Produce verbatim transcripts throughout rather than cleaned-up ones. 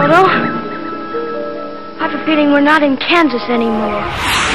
Toto. I have a feeling we're not in Kansas anymore.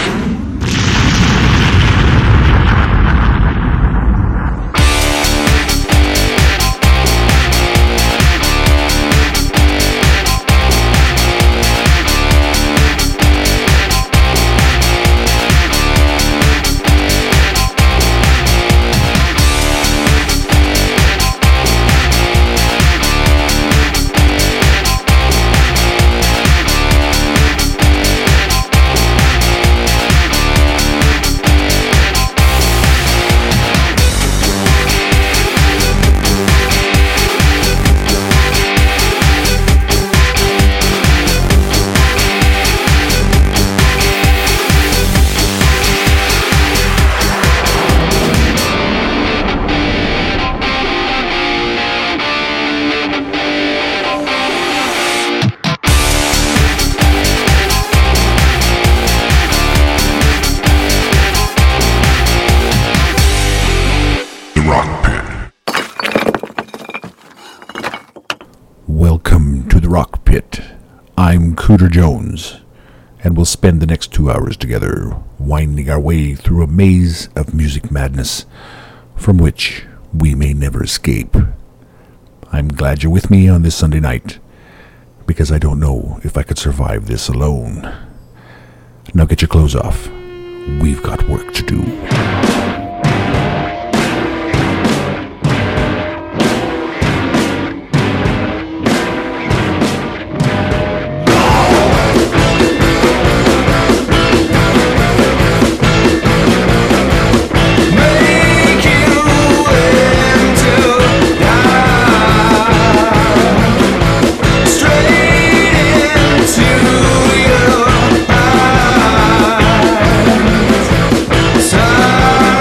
Welcome to the Rock Pit. I'm Cooter Jones, and we'll spend the next two hours together winding our way through a maze of music madness from which we may never escape. I'm glad you're with me on this Sunday night, because I don't know if I could survive this alone. Now get your clothes off. We've got work to do. Time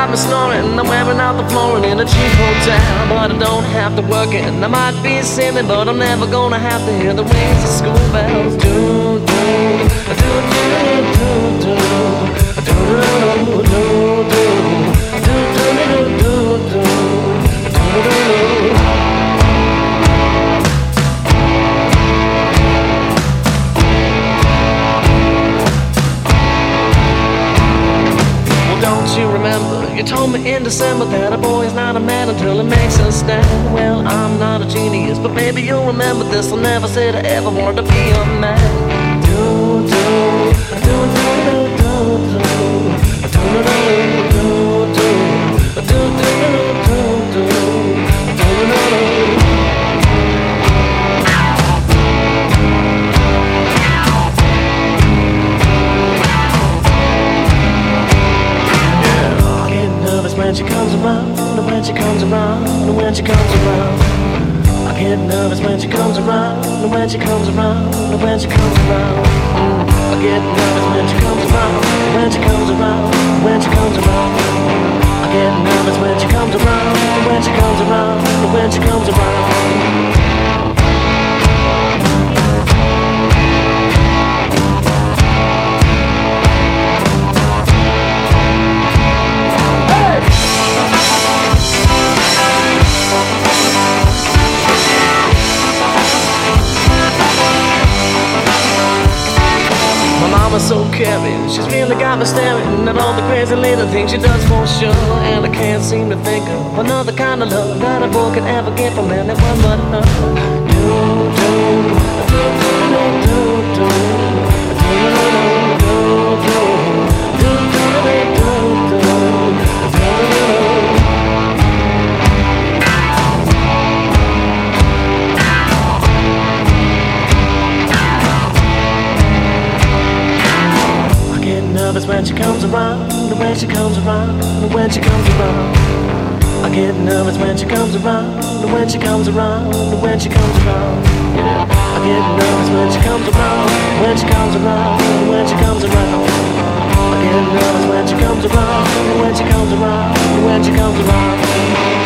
got me snoring. I'm wearing out the flooring in a cheap hotel, but I don't have to work it. And I might be silly, but I'm never gonna have to hear the rings of school bells. Do, do, do, do, do, do, do, do, do, do, you told me in December that a boy is not a man until he makes a stand. Well, I'm not a genius, but maybe you'll remember this. I never said I ever wanted to be a man. Do, do, do, do, do, do, do, do, do, do, do, do, do, do. When she comes around, when she comes around, when she comes around, I get nervous when she comes around, when she comes around, when she comes around. I get nervous when she comes around, when she comes around, when she comes around. I get nervous when she comes around, when she comes around, when she comes around. So caring, she's really got me staring at all the crazy little things she does for sure. And I can't seem to think of another kind of love that a boy could ever get from anyone but her. Do, do, do, do, do, do, when she comes around, when she comes around, when she comes around. I get nervous when she comes around, when she comes around, when she comes around. Yeah. I get nervous when she comes around, when she comes around, when she comes around. I get nervous when she comes around, when she comes around, when she comes around.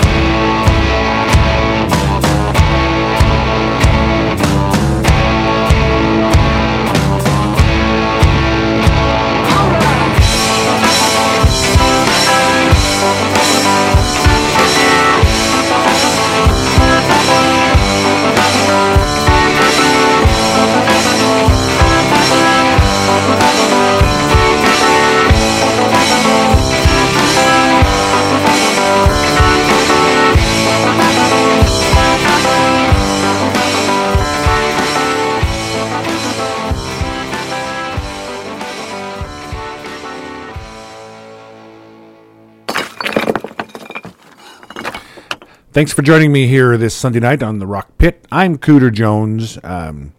Thanks for joining me here this Sunday night on the Rock Pit. I'm Cooter Jones. Um,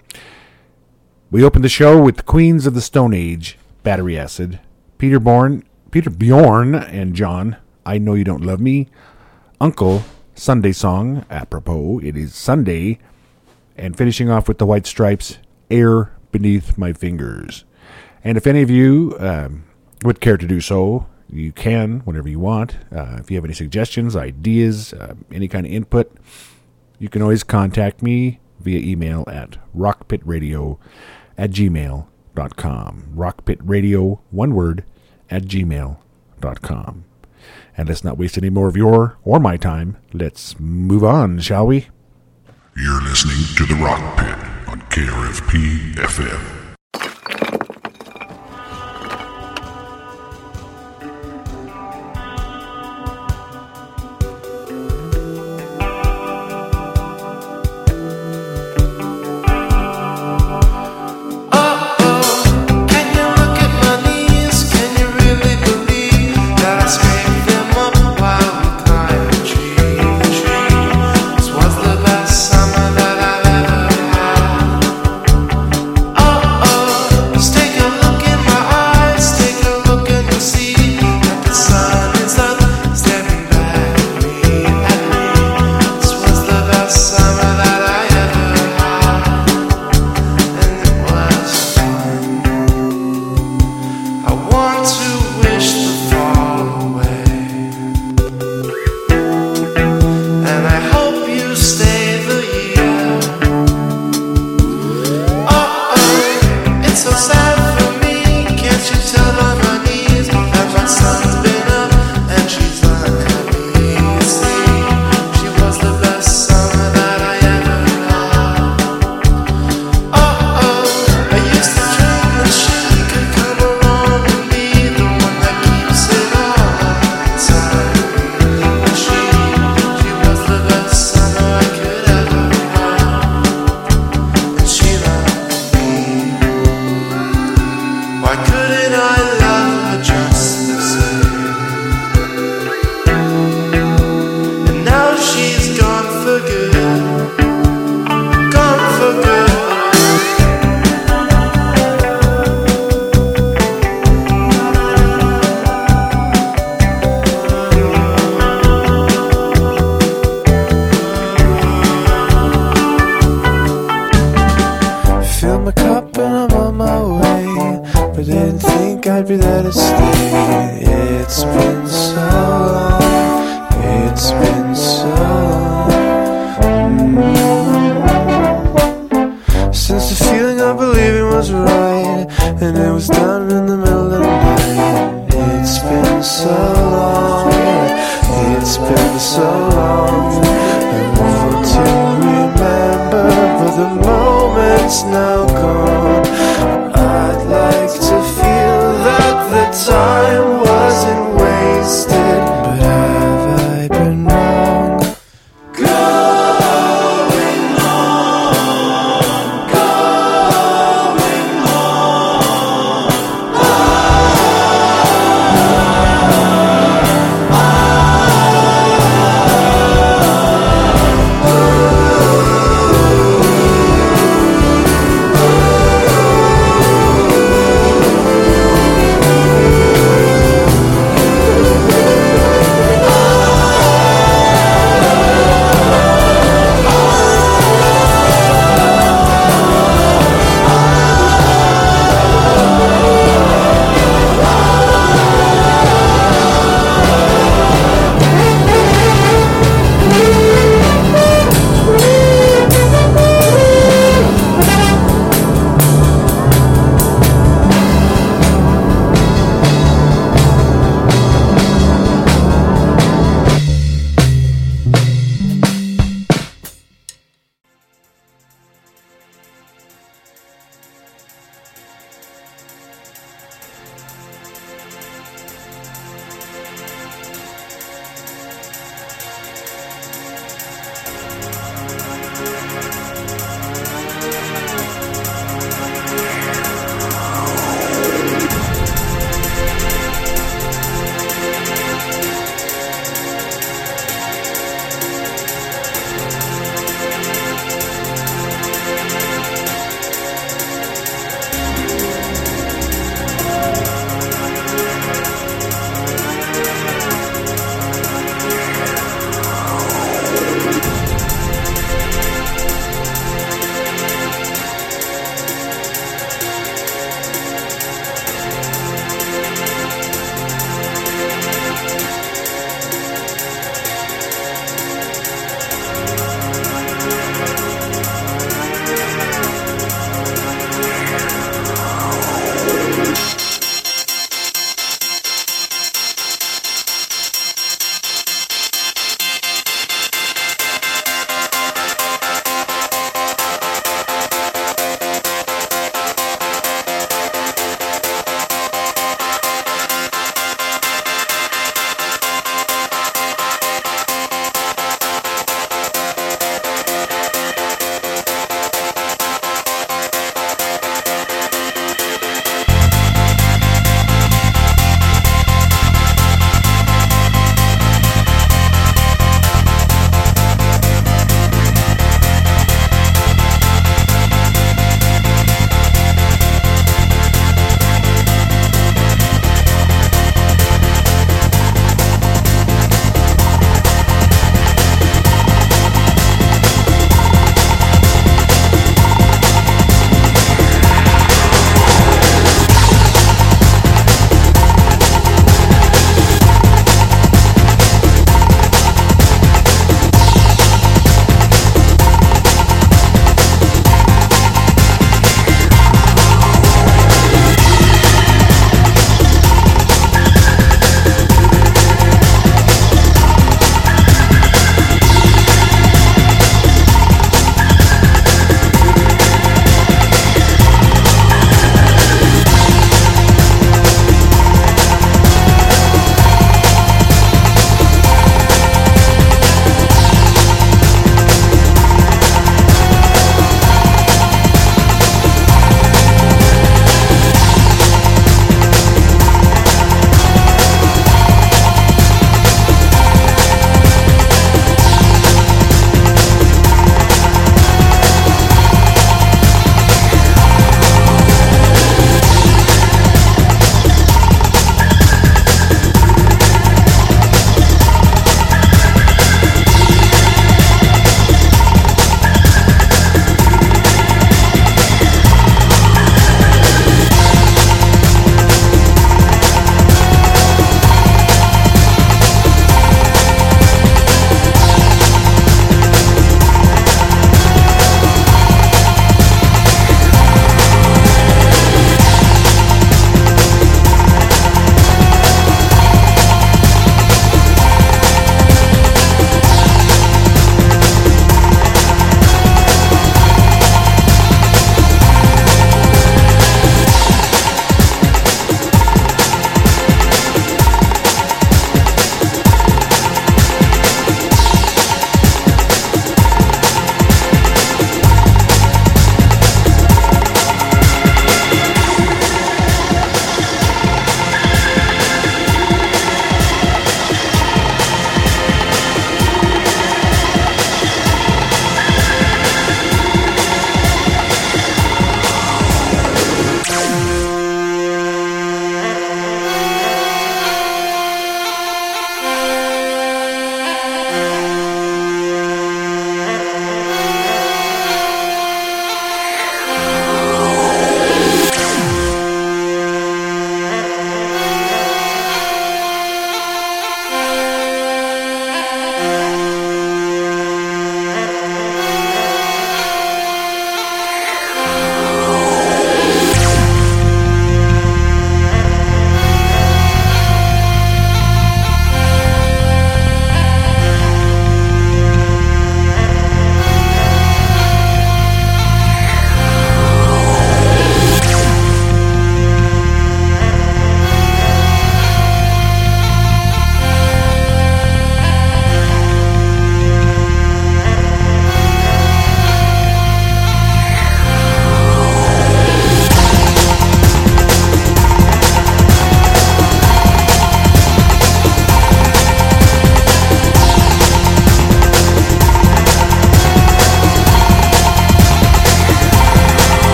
we opened the show with the Queens of the Stone Age, Battery Acid, Peter Bourne, Peter Bjorn and John, I Know You Don't Love Me, Uncle, Sunday Song, apropos, it is Sunday, and finishing off with the White Stripes, Air Beneath My Fingers. And if any of you um, would care to do so, you can whenever you want. Uh, if you have any suggestions, ideas, uh, any kind of input, you can always contact me via email at rockpitradio at gmail dot com. Rockpitradio, one word, at gmail dot com. And let's not waste any more of your or my time. Let's move on, shall we? You're listening to The Rock Pit on K R F P F M. Oh happy that it stayed. It's been so long, it's been so long, mm. Since the feeling of believing was right, and it was done in the middle of the night. It's been so long, it's been so long. I want to remember, but the moment's now gone. I'd like to feel that the time wasn't wasted, but have I been wrong? Going home, going home. Ah, ah, ah.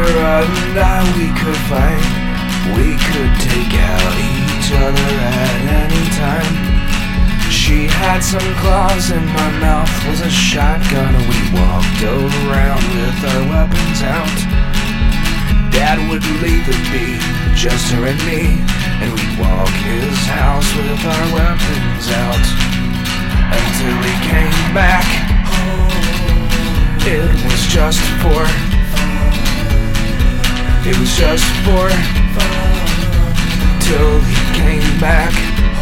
Kara and I, we could fight. We could take out each other at any time. She had some claws and my mouth was a shotgun. We walked around with our weapons out. Dad would leave it be, just her and me, and we'd walk his house with our weapons out. Until he came back, it was just for, it was just for, till he came back.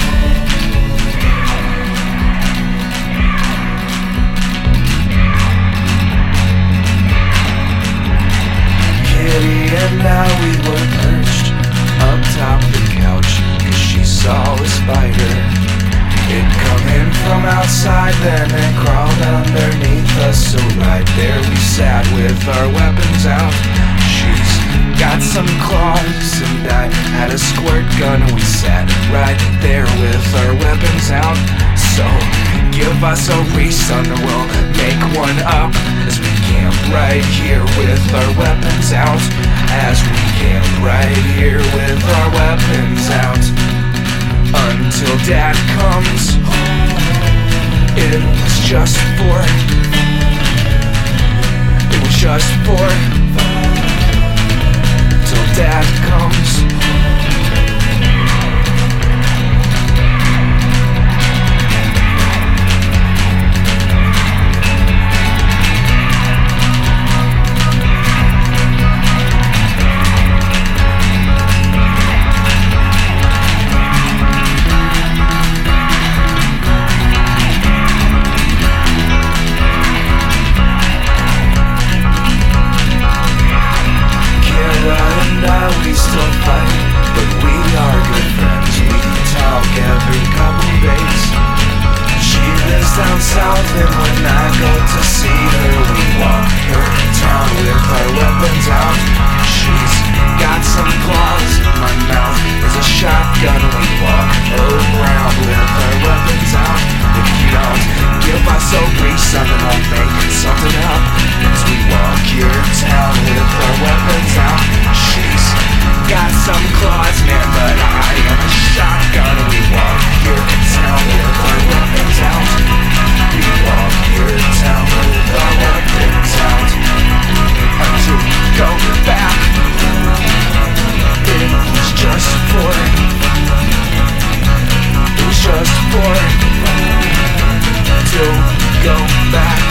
Kitty and I, we were perched up top the couch, cause she saw a spider. It come in from outside, then it crawled underneath us. So right there we sat with our weapons out. She's got some claws and I had a squirt gun. We sat right there with our weapons out. So give us a reason, we'll make one up as we camp right here with our weapons out. As we camp right here with our weapons out. Until Dad comes, it was just for, it was just for, till Dad comes. We still fight, but we are good friends. We talk every couple days. She lives down south, and when I go to see her, we walk her town with our weapons out. She's got some claws, my mouth is a shotgun. We walk around with our weapons out. If you don't give us a reason, then I'll make something up. As we walk your town with our weapons out. She's got some claws, man, but I am a shotgun. We walk your town with our weapons out. We walk your town with our weapons out. Until we go back. It was just for, it was just for, till we go back.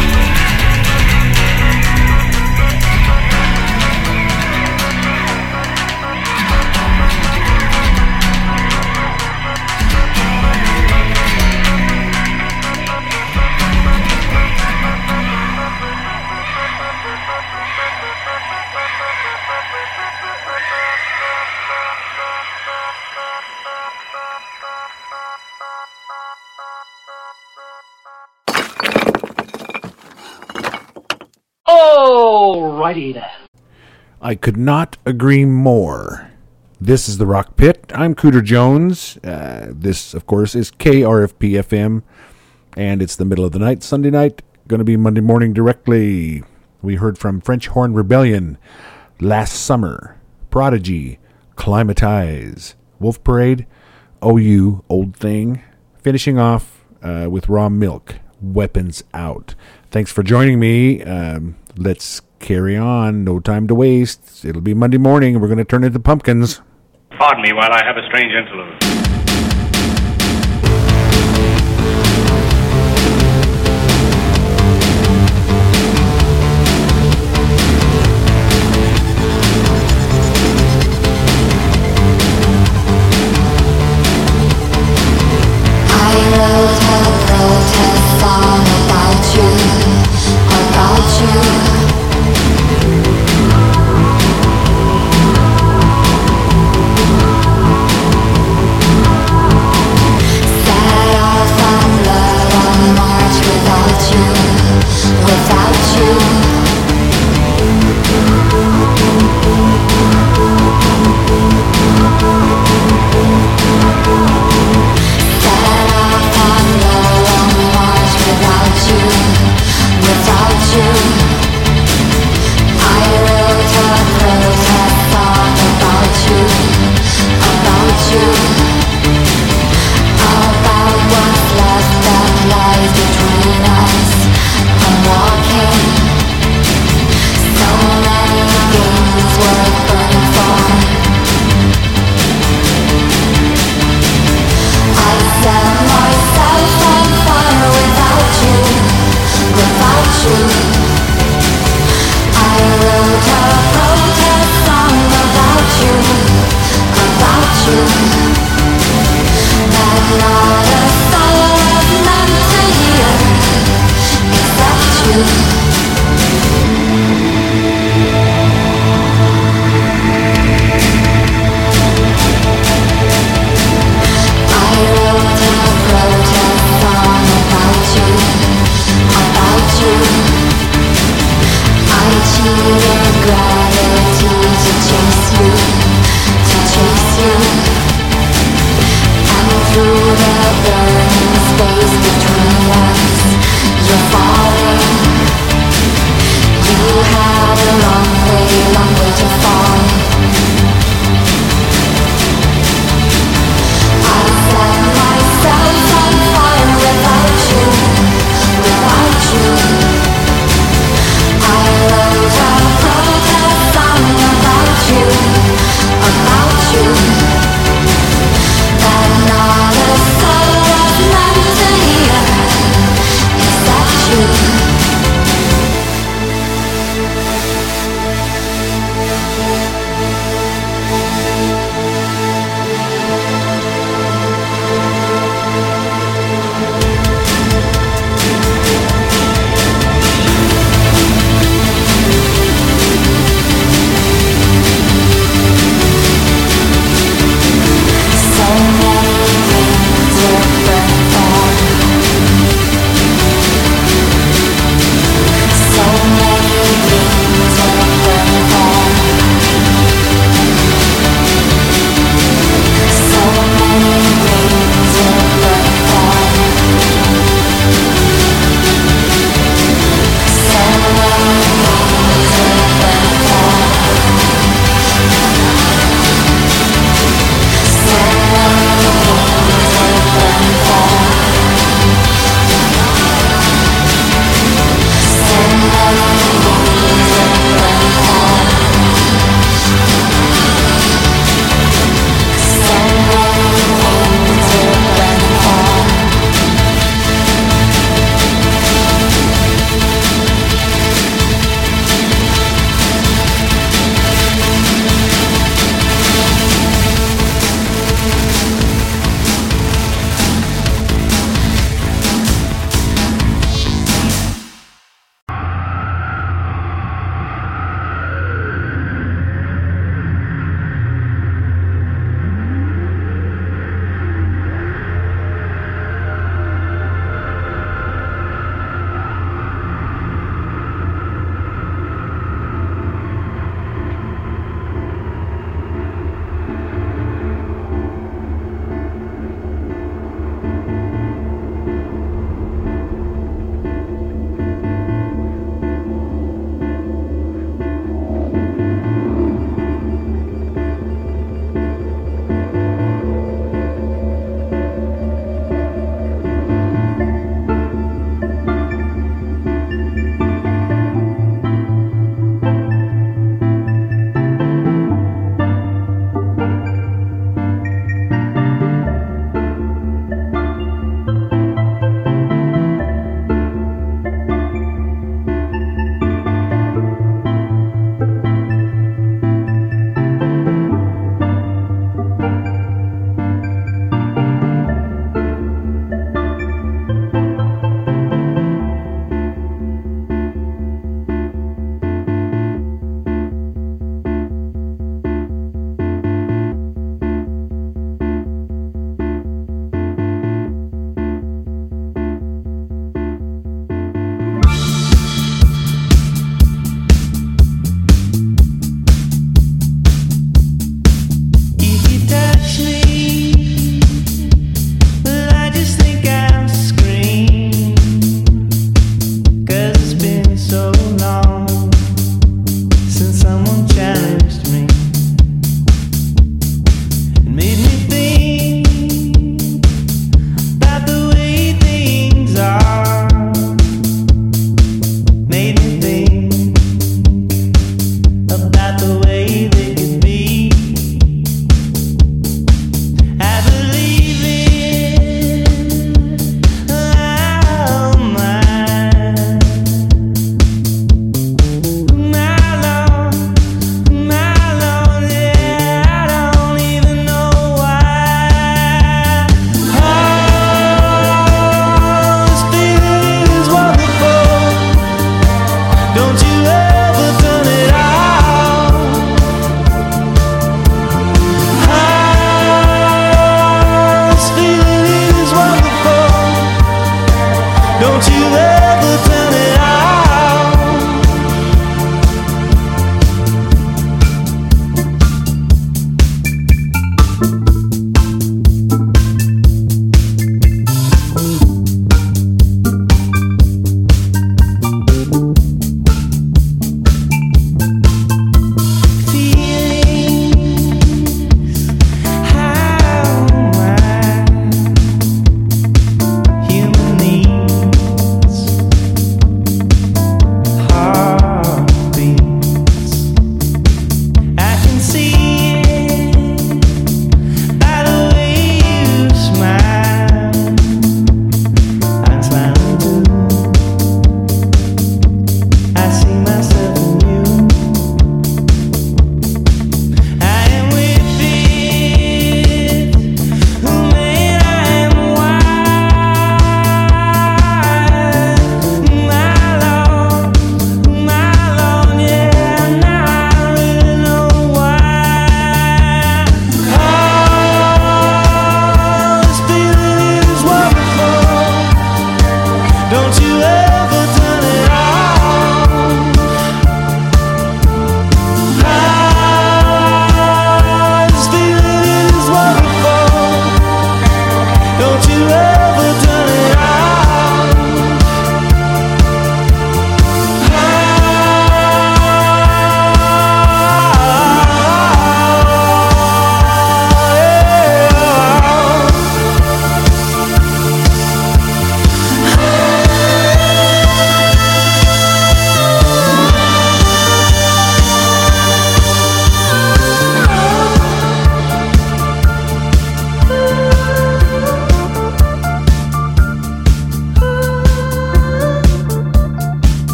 Alrighty then. I could not agree more. This is the Rock Pit. I'm Cooter Jones. Uh, this, of course, is K R F P F M, and it's the middle of the night, Sunday night. Going to be Monday morning directly. We heard from French Horn Rebellion, Last Summer, Prodigy, Climatize, Wolf Parade, O U, Old Thing. Finishing off uh, with Raw Milk, Weapons Out. Thanks for joining me. Um, let's carry on. No time to waste. It'll be Monday morning. We're going to turn into pumpkins. Pardon me while I have a strange interlude. I wrote a protest song about you, about you.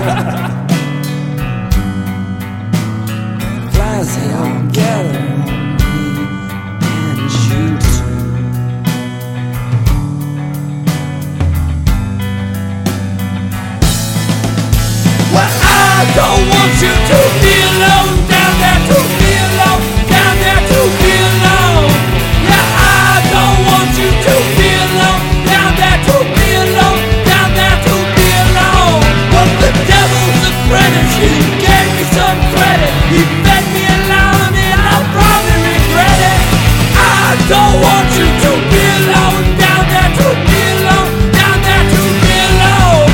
Flies they all gather on me and shoot. Well, I don't want you to be alone down there, to be alone down there, to be alone. Yeah, I don't want you to be alone down there, to be alone down there, to be alone. But the devil's apprentice, he gave me some credit. He fed me and allowed me, and I'll probably regret it. I don't want you to be alone down there, to be alone down there, to be alone.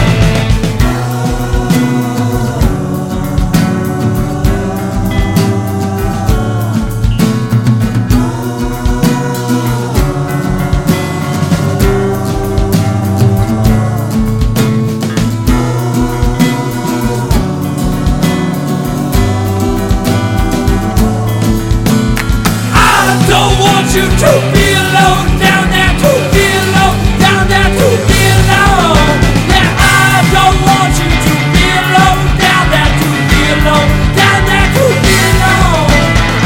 I don't want you to be alone down there, to be alone down there, to be alone. Yeah, I don't want you to be alone down there, to be alone down there, to be alone.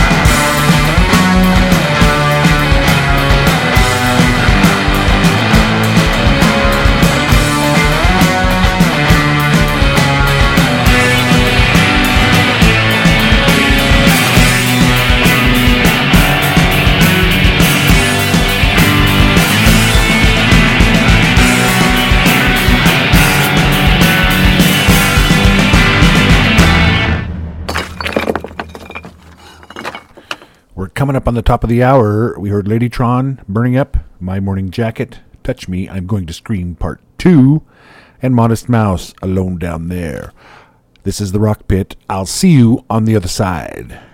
We're coming up on the top of the hour. We heard Ladytron, Burning Up, My Morning Jacket, Touch Me, I'm Going to Scream Part two, and Modest Mouse, Alone Down There. This is the Rock Pit. I'll see you on the other side.